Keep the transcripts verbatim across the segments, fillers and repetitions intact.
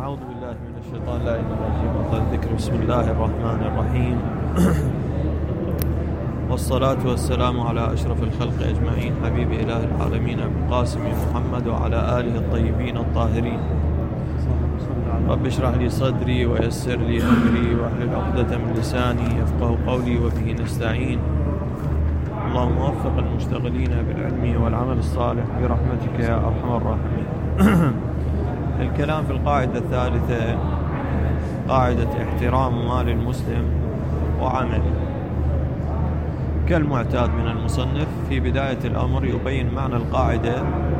أعوذ بالله من الشيطان اللعين الرجيم. وقال الذكر. بسم الله الرحمن الرحيم. والصلاة والسلام على أشرف الخلق أجمعين، حبيب إله العالمين أبي القاسم محمد وعلى آله الطيبين الطاهرين. رب اشرح لي صدري ويسر لي أمري واحلل عقدة من لساني يفقه قولي وبه نستعين. اللهم وفق المشتغلين بالعلم والعمل الصالح برحمتك يا أرحم الراحمين. الكلام في القاعدة الثالثة، قاعدة احترام مال المسلم وعمله. كالمعتاد من المصنف في بداية الأمر يبين معنى القاعدة،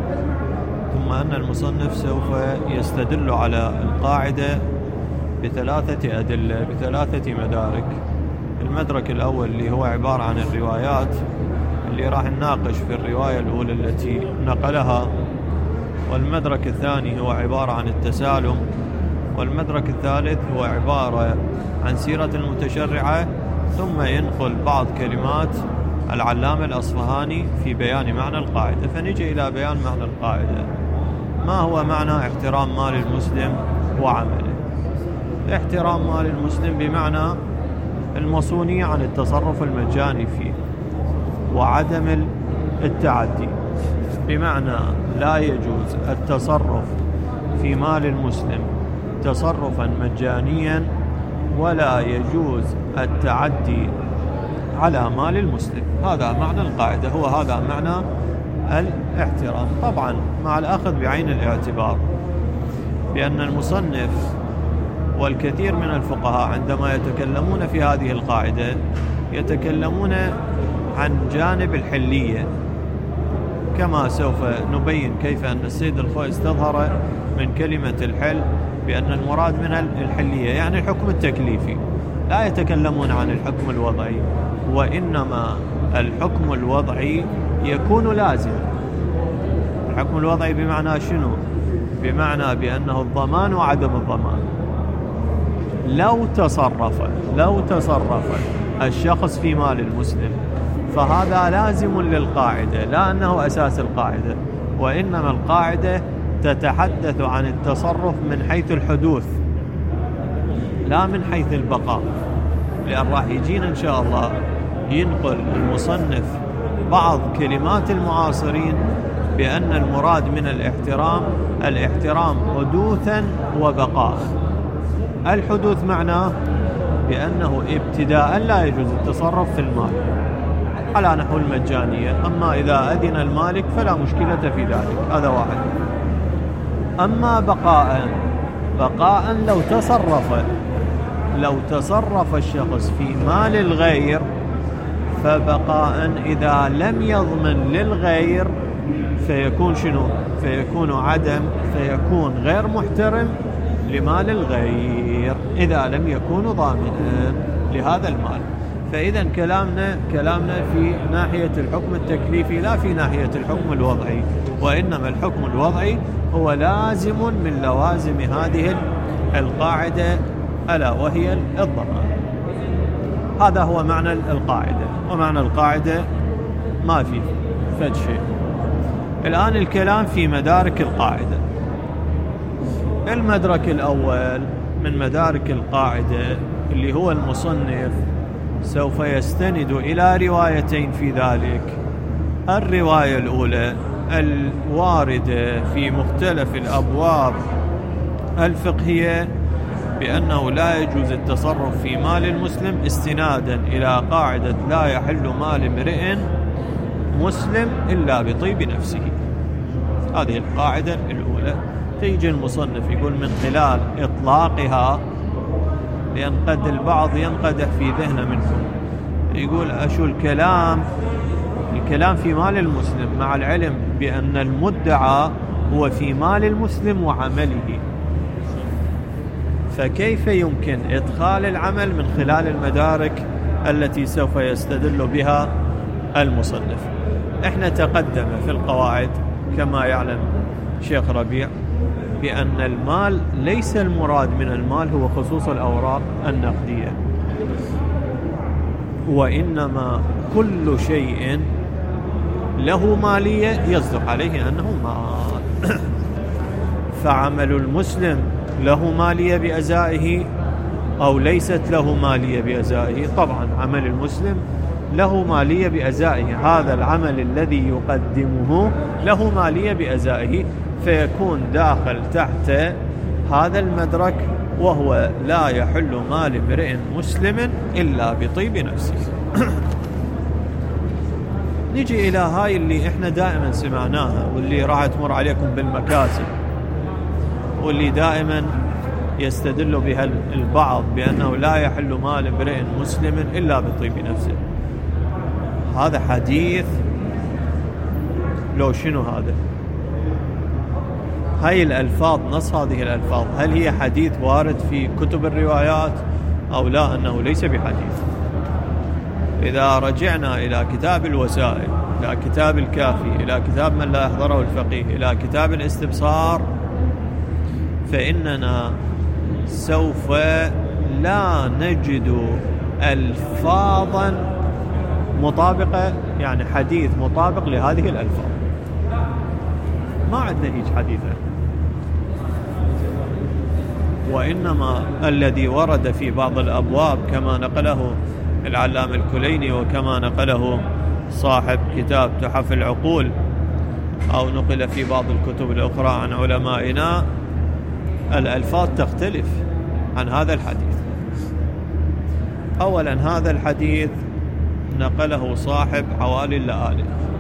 ثم أن المصنف سوف يستدل على القاعدة بثلاثة أدلة بثلاثة مدارك. المدرك الأول اللي هو عبارة عن الروايات، اللي راح نناقش في الرواية الأولى التي نقلها، والمدرك الثاني هو عبارة عن التسالم، والمدرك الثالث هو عبارة عن سيرة المتشرعة، ثم ينقل بعض كلمات العلامة الأصفهاني في بيان معنى القاعدة. فنجي إلى بيان معنى القاعدة. ما هو معنى احترام مال المسلم وعمله؟ احترام مال المسلم بمعنى المصونية عن التصرف المجاني فيه وعدم التعدي، بمعنى لا يجوز التصرف في مال المسلم تصرفا مجانيا، ولا يجوز التعدي على مال المسلم. هذا معنى القاعدة، هو هذا معنى الاحترام، طبعا مع الأخذ بعين الاعتبار بأن المصنف والكثير من الفقهاء عندما يتكلمون في هذه القاعدة يتكلمون عن جانب الحلية، كما سوف نبين كيف أن السيد الخوئي استظهر من كلمة الحل بأن المراد من الحلية يعني الحكم التكليفي. لا يتكلمون عن الحكم الوضعي، وإنما الحكم الوضعي يكون لازما. الحكم الوضعي بمعنى شنو؟ بمعنى بأنه الضمان وعدم الضمان. لو تصرف لو تصرف الشخص في مال المسلم فهذا لازم للقاعدة، لا أنه أساس القاعدة، وإنما القاعدة تتحدث عن التصرف من حيث الحدوث لا من حيث البقاء. لأن راح يجينا إن شاء الله ينقل المصنف بعض كلمات المعاصرين بأن المراد من الاحترام الاحترام حدوثا وبقاء. الحدوث معناه بأنه ابتداء لا يجوز التصرف في المال على نحو المجانية، أما إذا أذن المالك فلا مشكلة في ذلك، هذا واحد. أما بقاء بقاء لو تصرف لو تصرف الشخص في مال الغير، فبقاء إذا لم يضمن للغير فيكون شنو؟ فيكون عدم فيكون غير محترم لمال الغير إذا لم يكون ضامنا لهذا المال. فإذا كلامنا كلامنا في ناحية الحكم التكليفي لا في ناحية الحكم الوضعي، وإنما الحكم الوضعي هو لازم من لوازم هذه القاعدة ألا وهي الضمان. هذا هو معنى القاعدة، ومعنى القاعدة ما في فد شيء. الآن الكلام في مدارك القاعدة. المدرك الأول من مدارك القاعدة اللي هو المصنف سوف يستند إلى روايتين في ذلك. الرواية الأولى الواردة في مختلف الأبواب الفقهية بأنه لا يجوز التصرف في مال المسلم استنادا إلى قاعدة لا يحل مال امرئ مسلم إلا بطيب نفسه. هذه القاعدة الأولى. تيجي المصنف يقول من خلال إطلاقها، لأن قد البعض ينقدح في ذهن منكم يقول أشو الكلام الكلام في مال المسلم مع العلم بأن المدعى هو في مال المسلم وعمله، فكيف يمكن إدخال العمل من خلال المدارك التي سوف يستدل بها المصنف؟ احنا تقدم في القواعد كما يعلم شيخ ربيع بأن المال ليس المراد من المال هو خصوص الأوراق النقدية، وإنما كل شيء له مالية يصدق عليه أنه مال. فعمل المسلم له مالية بأزائه أو ليست له مالية بأزائه؟ طبعا عمل المسلم له مالية بأزائه، هذا العمل الذي يقدمه له مالية بأزائه، فيكون داخل تحت هذا المدرك، وهو لا يحل مال امرئ مسلم إلا بطيب نفسه. نجي إلى هاي اللي إحنا دائما سمعناها، واللي راح تمر عليكم بالمكاسب، واللي دائما يستدل بها البعض بأنه لا يحل مال امرئ مسلم إلا بطيب نفسه. هذا حديث لو شنو هذا؟ هاي الألفاظ، نص هذه الألفاظ، هل هي حديث وارد في كتب الروايات أو لا؟ أنه ليس بحديث. إذا رجعنا إلى كتاب الوسائل، إلى كتاب الكافي، إلى كتاب من لا يحضره الفقيه، إلى كتاب الاستبصار، فإننا سوف لا نجد ألفاظا مطابقة، يعني حديث مطابق لهذه الألفاظ. ما عندنا هيج حديثا، وإنما الذي ورد في بعض الأبواب كما نقله العلامة الكليني وكما نقله صاحب كتاب تحف العقول، أو نقل في بعض الكتب الأخرى عن علمائنا، الألفاظ تختلف عن هذا الحديث. أولا هذا الحديث نقله صاحب عوالي اللآلئ،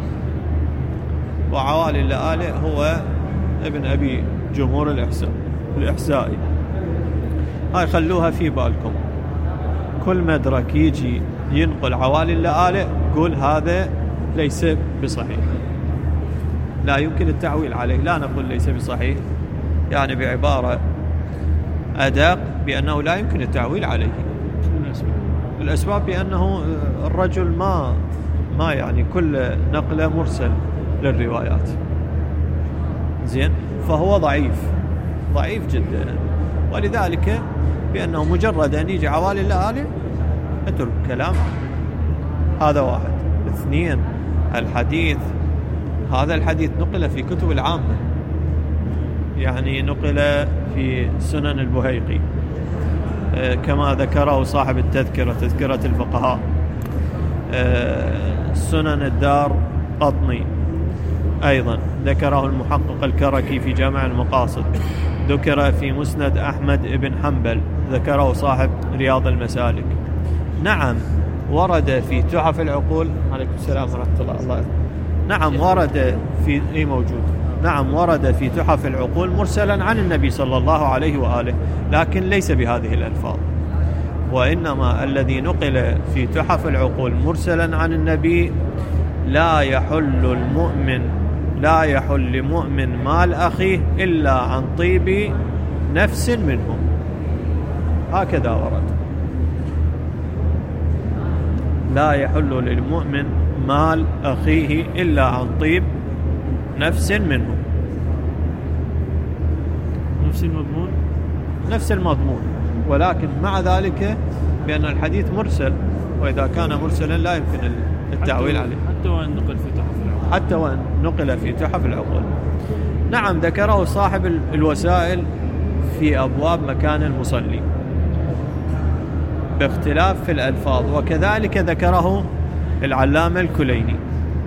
وعوالي اللآلئ هو ابن أبي جمهور الإحساء الإحسائي. هاي خلوها في بالكم، كل مدرك يجي ينقل عوالي اللآلئ قول هذا ليس بصحيح، لا يمكن التعويل عليه. لا نقول ليس بصحيح، يعني بعبارة أدق بأنه لا يمكن التعويل عليه. الأسباب بأنه الرجل ما ما يعني كل نقلة مرسل للروايات، زين، فهو ضعيف ضعيف جدا، ولذلك بأنه مجرد أن يجي عوالي اللآلئ اترك كلام. هذا واحد. اثنين، الحديث، هذا الحديث نقل في كتب العامة، يعني نقل في سنن البهيقي كما ذكره صاحب التذكرة، تذكرة الفقهاء، سنن الدار قطني أيضا ذكره المحقق الكركي في جامع المقاصد، ذكر في مسند أحمد بن حنبل، ذكره صاحب رياض المسالك. نعم ورد في تحف العقول، عليكم السلام ورحمة الله. الله نعم ورد في أي موجود نعم ورد في تحف العقول مرسلا عن النبي صلى الله عليه وآله، لكن ليس بهذه الألفاظ، وإنما الذي نقل في تحف العقول مرسلا عن النبي: لا يحل المؤمن لا يحل لمؤمن مال أخيه إلا عن طيب نفس منه. هكذا ورد: لا يحل للمؤمن مال أخيه إلا عن طيب نفس منه. نفس المضمون نفس المضمون، ولكن مع ذلك بأن الحديث مرسل، وإذا كان مرسلا لا يمكن التعويل عليه، حتى وإن نقل في تحف العقول حتى وإن نقل في تحف العقول. نعم ذكره صاحب الوسائل في أبواب مكان المصلي باختلاف في الألفاظ، وكذلك ذكره العلامة الكليني،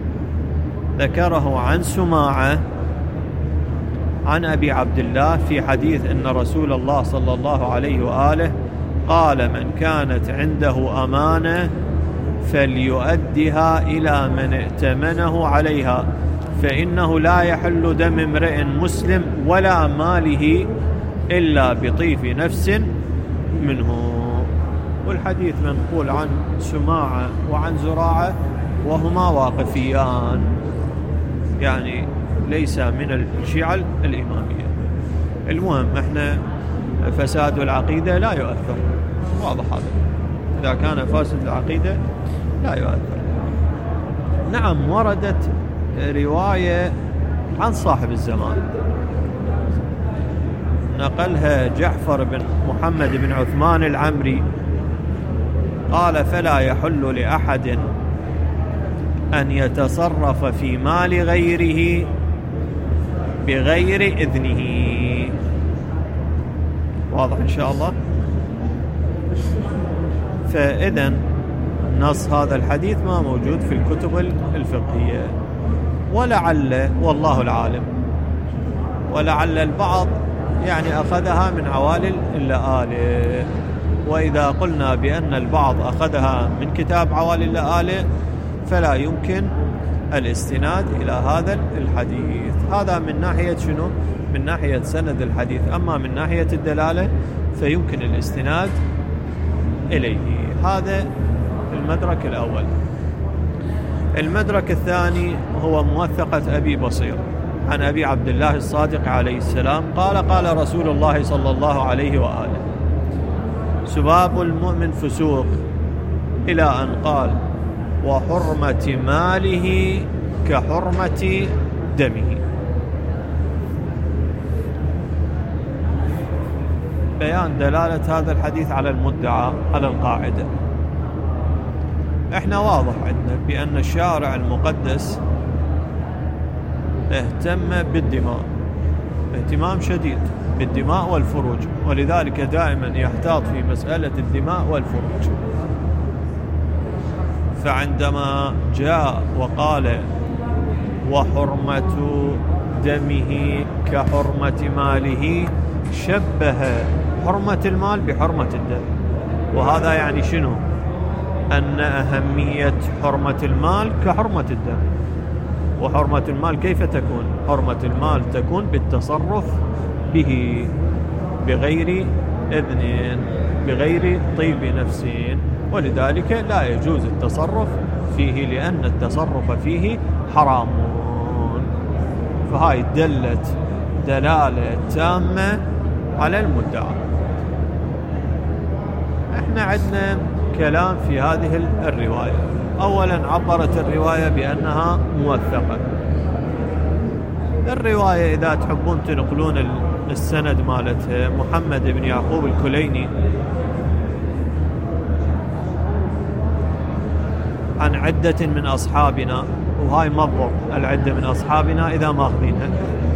ذكره عن سماعة عن أبي عبد الله في حديث أن رسول الله صلى الله عليه وآله قال: من كانت عنده أمانة فليؤدها إلى من ائتمنه عليها، فإنه لا يحل دم امرئ مسلم ولا ماله إلا بطيب نفس منه. والحديث منقول عن سماعة وعن زراعة، وهما واقفيان، يعني ليس من الشيعة الإمامية. المهم احنا فساد العقيدة لا يؤثر، واضح هذا، إذا كان فاسد العقيدة لا يؤثر. نعم وردت رواية عن صاحب الزمان، نقلها جعفر بن محمد بن عثمان العمري، قال: فلا يحل لأحد أن يتصرف في مال غيره بغير إذنه. واضح إن شاء الله. فإذن نص هذا الحديث ما موجود في الكتب الفقهية، ولعل والله العالم، ولعل البعض يعني أخذها من عوالي اللآلئ. وإذا قلنا بأن البعض أخذها من كتاب عوالي اللآلئ فلا يمكن الاستناد إلى هذا الحديث. هذا من ناحية شنو؟ من ناحية سند الحديث. أما من ناحية الدلالة فيمكن الاستناد إليه. هذا المدرك الأول. المدرك الثاني هو موثقة أبي بصير عن أبي عبد الله الصادق عليه السلام قال قال رسول الله صلى الله عليه وآله: سباب المؤمن فسوق، إلى أن قال: وحرمة ماله كحرمة دمه. بيان دلالة هذا الحديث على المدعى على القاعدة. احنا واضح عندنا بأن الشارع المقدس اهتم بالدماء اهتمام شديد بالدماء والفروج، ولذلك دائما يحتاط في مسألة الدماء والفروج. فعندما جاء وقال: وحرمة دمه كحرمة ماله، شبه حرمة المال بحرمة الدم. وهذا يعني شنو؟ أن أهمية حرمة المال كحرمة الدم. وحرمة المال كيف تكون؟ حرمة المال تكون بالتصرف به بغير إذن، بغير طيب نفس، ولذلك لا يجوز التصرف فيه لأن التصرف فيه حرام. فهاي دلت دلالة تامة على المدعى. احنا عندنا كلام في هذه الرواية. أولا عبرت الرواية بأنها موثقة. الرواية إذا تحبون تنقلون السند مالتها، محمد بن يعقوب الكليني عن عدة من أصحابنا، وهاي مضبط العدة من أصحابنا إذا ما أخذينها،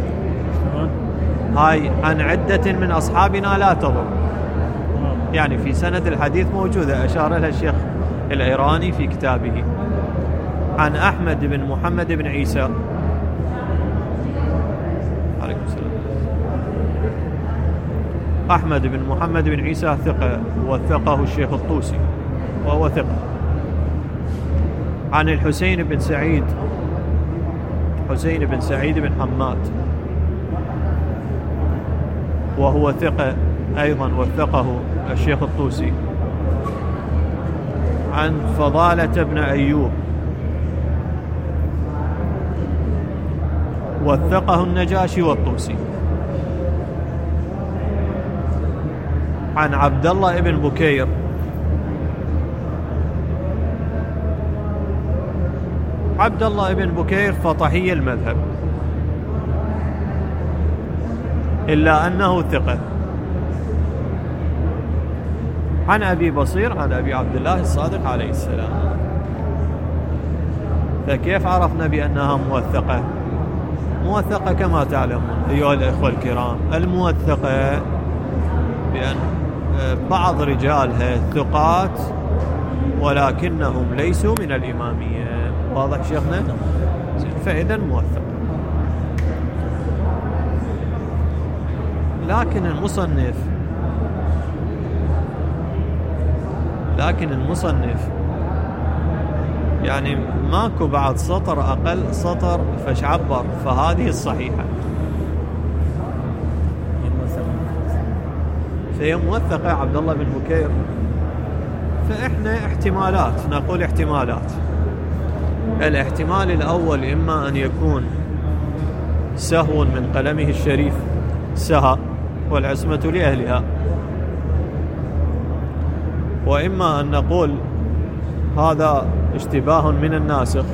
هاي عن عدة من أصحابنا لا تضر، يعني في سند الحديث موجودة، أشار لها الشيخ الإيراني في كتابه. عن أحمد بن محمد بن عيسى عليكم السلام. أحمد بن محمد بن عيسى ثقة، وثقه الشيخ الطوسي وهو ثقة. عن الحسين بن سعيد حسين بن سعيد بن حماد وهو ثقة أيضا، وثقه الشيخ الطوسي. عن فضالة بن أيوب وثقه النجاشي والطوسي. عن عبد الله بن بكير عبد الله بن بكير فطحي المذهب، إلا أنه ثقة. عن أبي بصير عن أبي عبد الله الصادق عليه السلام. فكيف عرفنا بأنها موثقة؟ موثقة كما تعلمون أيها الأخوة الكرام، الموثقة بأن بعض رجالها ثقات ولكنهم ليسوا من الإمامية. واضح شيخنا؟ فإذا موثق. لكن المصنف لكن المصنف يعني ماكو بعد سطر أقل سطر فش عبر، فهذه الصحيحة، فهي موثقة عبد الله بن بكير. فإحنا احتمالات، نقول احتمالات. الاحتمال الأول إما أن يكون سهو من قلمه الشريف، سهى والعصمة لأهلها، وإما أن نقول هذا اشتباه من الناسخ،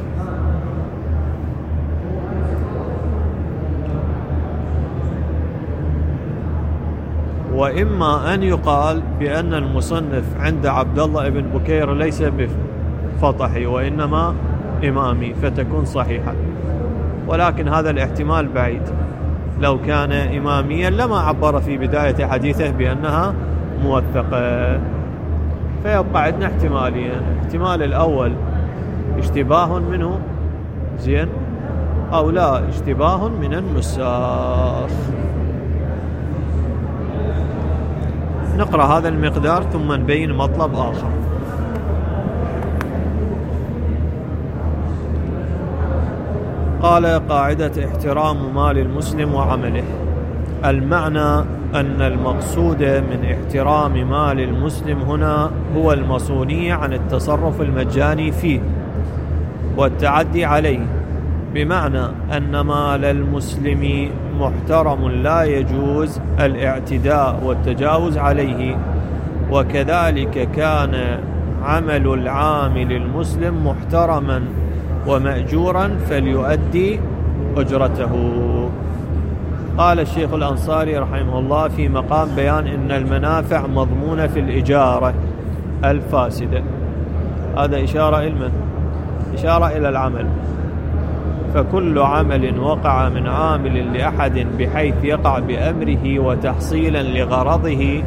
وإما أن يقال بأن المصنف عند عبد الله بن بكير ليس بفطحي وإنما إمامي، فتكون صحيحة. ولكن هذا الاحتمال بعيد، لو كان إماميا لما عبر في بداية حديثه بأنها موثقة. فيبقى عندنا احتمالين: احتمال الأول اشتباه منه زين، أو لا اشتباه من النساخ. نقرأ هذا المقدار ثم نبين مطلب آخر. قال: قاعدة احترام مال المسلم وعمله. المعنى أن المقصود من احترام مال المسلم هنا هو المصونية عن التصرف المجاني فيه والتعدي عليه، بمعنى أن مال المسلم محترم لا يجوز الاعتداء والتجاوز عليه، وكذلك كان عمل العامل المسلم محترما ومأجورا فليؤدي أجرته. قال الشيخ الأنصاري رحمه الله في مقام بيان أن المنافع مضمونة في الإجارة الفاسدة. هذا إشارة إلى إشارة إلى العمل. فكل عمل وقع من عامل لأحد بحيث يقع بأمره وتحصيلا لغرضه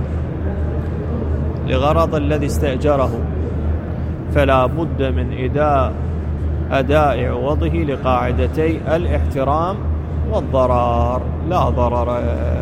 لغرض الذي استأجره فلا بد من إداء أداء عوضه لقاعدتي الاحترام والضرار لا ضرر.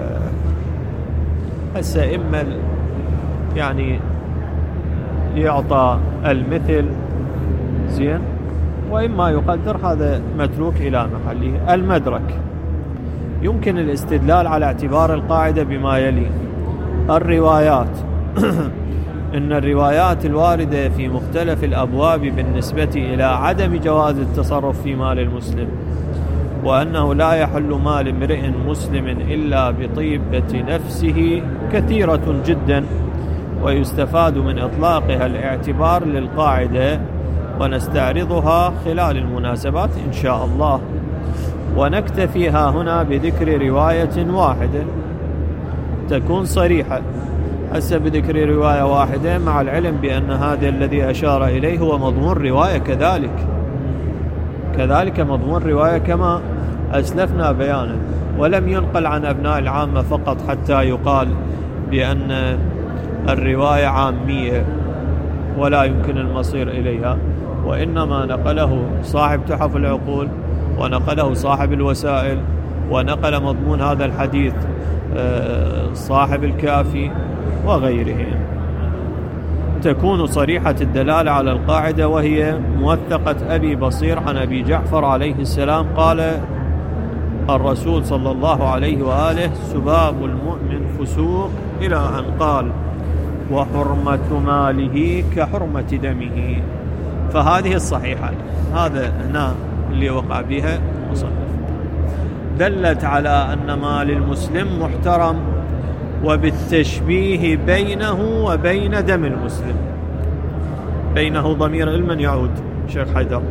هسه إما يعني يعطى المثل زين، وإما يقدر، هذا متروك إلى محله. المدرك: يمكن الاستدلال على اعتبار القاعدة بما يلي: الروايات إن الروايات الواردة في مختلف الأبواب بالنسبة إلى عدم جواز التصرف في مال المسلم، وأنه لا يحل مال امرئ مسلم إلا بطيبة نفسه، كثيرة جدا، ويستفاد من إطلاقها الاعتبار للقاعدة، ونستعرضها خلال المناسبات إن شاء الله، ونكتفيها هنا بذكر رواية واحدة تكون صريحة. هسه بذكر رواية واحدة مع العلم بأن هذا الذي أشار إليه هو مضمون رواية، كذلك كذلك مضمون رواية كما أسلفنا بيانا، ولم ينقل عن أبناء العامة فقط حتى يقال بأن الرواية عامية ولا يمكن المصير إليها، وإنما نقله صاحب تحف العقول، ونقله صاحب الوسائل، ونقل مضمون هذا الحديث صاحب الكافي وغيرهم. تكون صريحة الدلالة على القاعدة، وهي موثقة أبي بصير عن أبي جعفر عليه السلام قال الرسول صلى الله عليه وآله: سباب المؤمن فسوق، إلى أن قال: وحرمة ماله كحرمة دمه. فهذه الصحيحة، هذا هنا اللي وقع بها المصنف، دلت على أن مال المسلم محترم، وبالتشبيه بينه وبين دم المسلم. بينه ضمير لمن يعود؟ شيخ حيدر.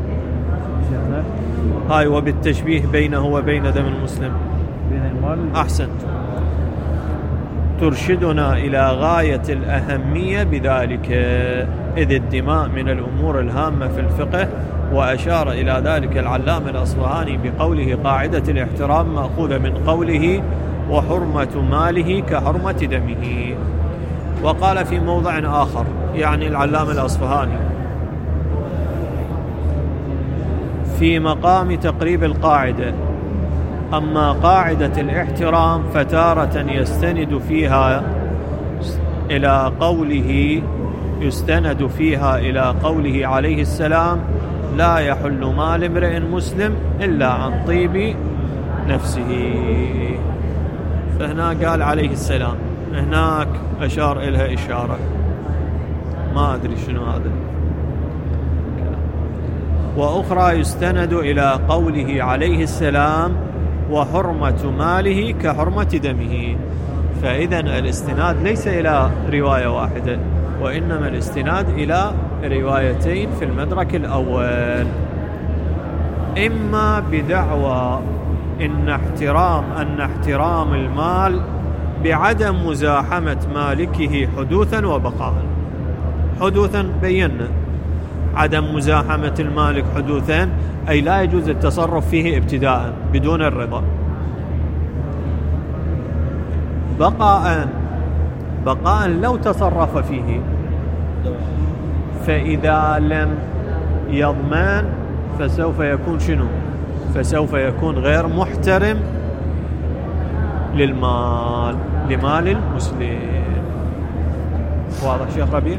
هاي وبالتشبيه بينه وبين دم المسلم. أحسنت. ترشدنا إلى غاية الأهمية بذلك، إذ الدماء من الأمور الهامة في الفقه، وأشار إلى ذلك العلامة الأصفهاني بقوله: قاعدة الاحترام مأخوذة من قوله: وحرمة ماله كحرمة دمه. وقال في موضع آخر، يعني العلامة الأصفهاني، في مقام تقريب القاعدة: أما قاعدة الاحترام فتارة يستند فيها إلى قوله يستند فيها إلى قوله عليه السلام: لا يحل مال امرئ مسلم إلا عن طيب نفسه. فهنا قال عليه السلام، هناك أشار إلها إشارة، ما أدري شنو هذا. وأخرى يستند إلى قوله عليه السلام: وحرمة ماله كحرمة دمه. فإذن الاستناد ليس إلى رواية واحدة، وإنما الاستناد إلى روايتين في المدرك الأول، إما بدعوى إن احترام أن احترام المال بعدم مزاحمة مالكه حدوثا وبقاء. حدوثا بينا، عدم مزاحمة المالك حدوثا أي لا يجوز التصرف فيه ابتداء بدون الرضا، بقاء بقاء لو تصرف فيه، فإذا لم يضمن فسوف يكون شنو؟ فسوف يكون غير محترم للمال، لمال المسلم. واضح شيخ ربيع؟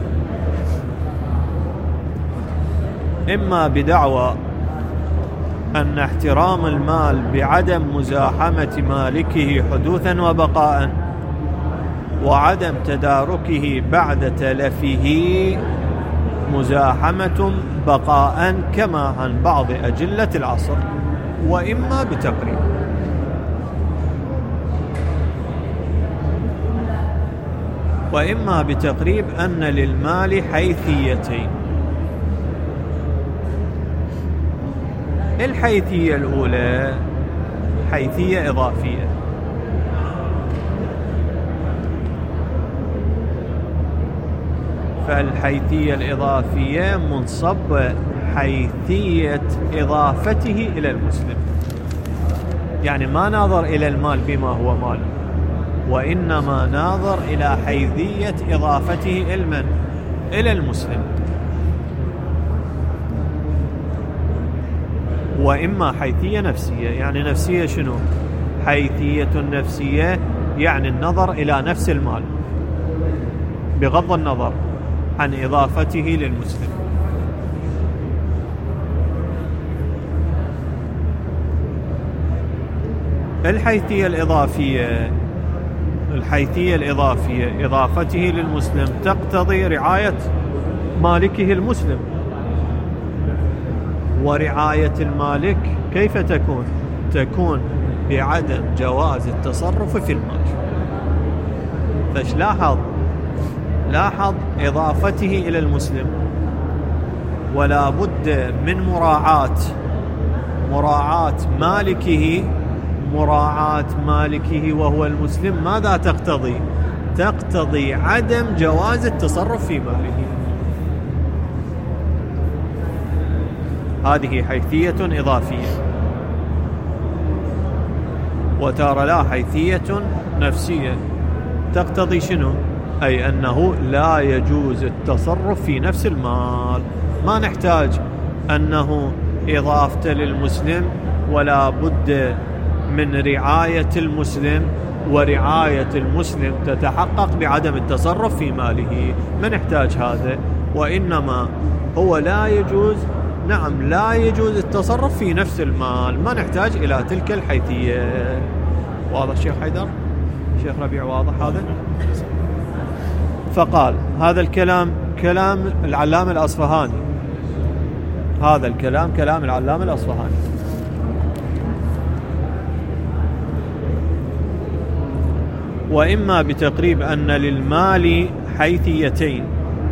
إما بدعوى أن احترام المال بعدم مزاحمة مالكه حدوثا وبقاء، وعدم تداركه بعد تلفه مزاحمة بقاء كما عن بعض أجلة العصر، وإما بتقريب. وإما بتقريب أن للمال حيثيتين. الحيثية الأولى حيثية إضافية، فالحيثية الإضافية منصب حيثية إضافته إلى المسلم، يعني ما ناظر إلى المال بما هو مال، وإنما ناظر إلى حيثية إضافته إلى إلى المسلم. وإما حيثية نفسية، يعني نفسية شنو؟ حيثية نفسية يعني النظر إلى نفس المال بغض النظر عن إضافته للمسلم. الحيثية الإضافية الحيثية الإضافية إضافته للمسلم تقتضي رعاية مالكه المسلم، ورعاية المالك كيف تكون؟ تكون بعدم جواز التصرف في المال. فاش لاحظ لاحظ إضافته إلى المسلم، ولا بد من مراعاة مراعاة مالكه مراعاة مالكه وهو المسلم. ماذا تقتضي؟ تقتضي عدم جواز التصرف في ماله. هذه حيثية إضافية. وترى لا حيثية نفسية تقتضي شنو؟ أي أنه لا يجوز التصرف في نفس المال. ما نحتاج أنه إضافة للمسلم، ولا بد من رعاية المسلم، ورعاية المسلم تتحقق بعدم التصرف في ماله. ما نحتاج هذا، وإنما هو لا يجوز نعم لا يجوز التصرف في نفس المال، ما نحتاج إلى تلك الحيثية. واضح شيخ حيدر؟ شيخ ربيع واضح هذا؟ فقال هذا الكلام كلام العلامة الأصفهاني، هذا الكلام كلام العلامة الأصفهاني. وإما بتقريب أن للمال حيثيتين،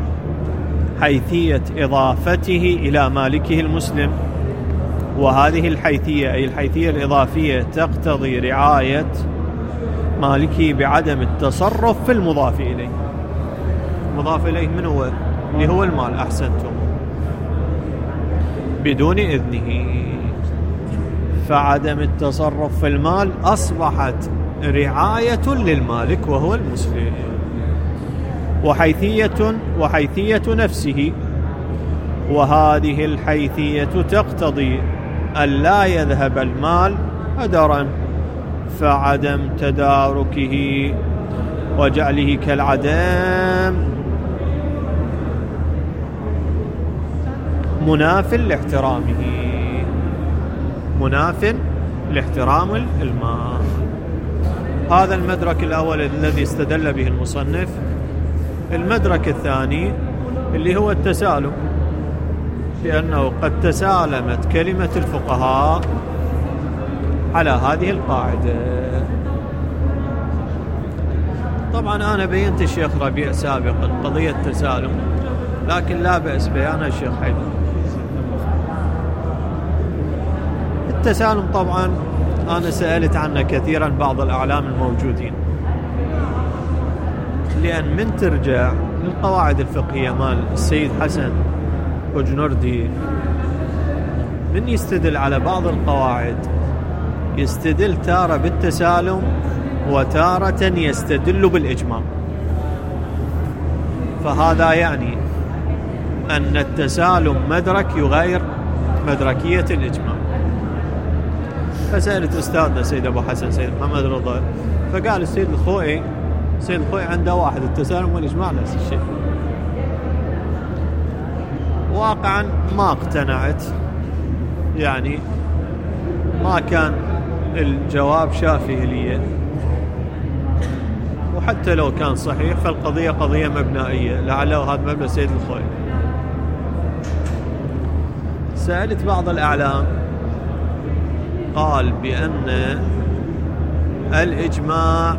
حيثية إضافته إلى مالكه المسلم، وهذه الحيثية أي الحيثية الإضافية تقتضي رعاية مالكه بعدم التصرف في المضاف إليه. المضاف إليه من هو؟ اللي هو المال. أحسنتم. بدون إذنه، فعدم التصرف في المال أصبحت رعاية للمالك وهو المسلم. وحيثية وحيثية نفسه، وهذه الحيثية تقتضي أن لا يذهب المال هدرا، فعدم تداركه وجعله كالعدم مناف لاحترامه، مناف لاحترام المال. هذا المدرك الأول الذي استدل به المصنف. المدرك الثاني اللي هو التسالم، لأنه قد تسالمت كلمة الفقهاء على هذه القاعدة. طبعا أنا بينت الشيخ ربيع سابقا قضية التسالم، لكن لا بأس بيانها الشيخ حيدر. التسالم طبعا أنا سألت عنه كثيرا بعض الأعلام الموجودين، لأن من ترجع للقواعد الفقهية مال السيد حسن وجنردي، من يستدل على بعض القواعد يستدل تارة بالتسالم وتارة يستدل بالإجماع. فهذا يعني أن التسالم مدرك يغير مدركية الإجماع. فسألت أستاذنا سيد أبو حسن سيد محمد رضا، فقال السيد الخوئي سيد الخوئي عنده واحد، التسالم والإجماع نفس الشيء. واقعا ما اقتنعت، يعني ما كان الجواب شافي لي، وحتى لو كان صحيح فالقضية قضية مبنائية، لعله هذا مبنى سيد الخوئي. سألت بعض الأعلام قال بأن الإجماع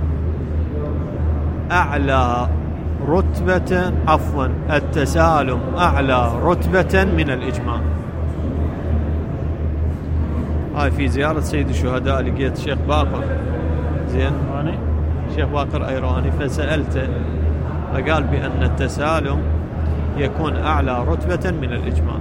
أعلى رتبة عفوا التسالم أعلى رتبة من الإجماع. هاي في زيارة سيد الشهداء لقيت الشيخ باقر زين الشيخ باقر أيراني، فسألته فقال بأن التسالم يكون أعلى رتبة من الإجماع.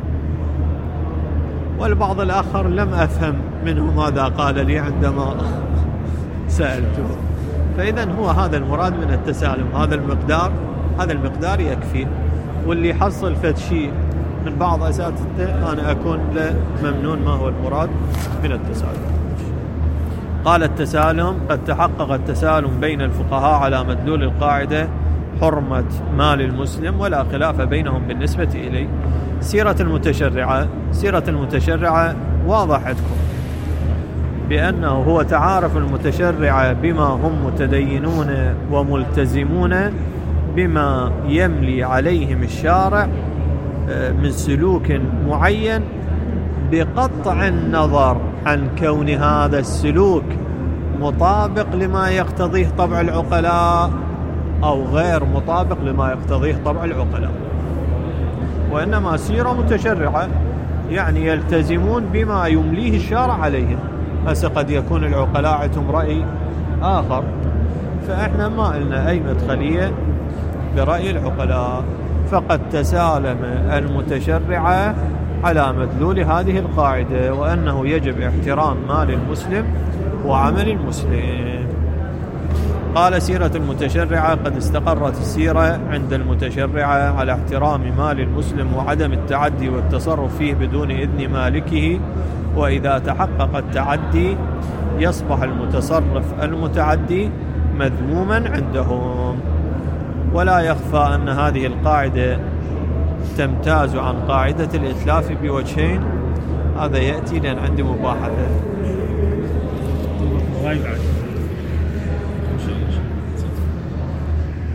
والبعض الآخر لم أفهم منه ماذا قال لي عندما سألته. فإذا هو هذا المراد من التسالم، هذا المقدار هذا المقدار يكفي. واللي حصل فد شيء من بعض أساتذته أنا أكون له ممنون ما هو المراد من التسالم. قال التسالم قد تحقق التسالم بين الفقهاء على مدلول القاعدة حرمة مال المسلم ولا خلاف بينهم بالنسبة إليه. سيرة المتشرعة سيرة المتشرعة واضح عندكم بأنه هو تعارف المتشرعة بما هم متدينون وملتزمون بما يملي عليهم الشارع من سلوك معين، بقطع النظر عن كون هذا السلوك مطابق لما يقتضيه طبع العقلاء أو غير مطابق لما يقتضيه طبع العقلاء، وإنما سيرة متشرعة يعني يلتزمون بما يمليه الشارع عليهم. هسه قد يكون العقلاء عندهم رأي آخر، فإحنا ما لنا أي مدخلية برأي العقلاء. فقد تسالم المتشرعة على مدلول هذه القاعدة، وأنه يجب احترام مال المسلم وعمل المسلم. قال سيرة المتشرعة قد استقرت السيرة عند المتشرعة على احترام مال المسلم وعدم التعدي والتصرف فيه بدون إذن مالكه، وإذا تحقق التعدي يصبح المتصرف المتعدي مذموما عندهم. ولا يخفى أن هذه القاعدة تمتاز عن قاعدة الإتلاف بوجهين. هذا يأتي لأن عندي مباحثة.